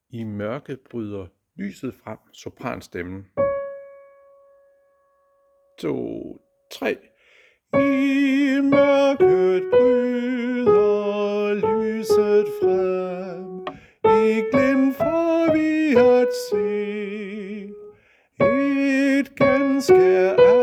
I mørket bryder lyset frem, sopranstemmen. 2, 3. I mørket bryder lyset frem, i glimt får vi at se et ganske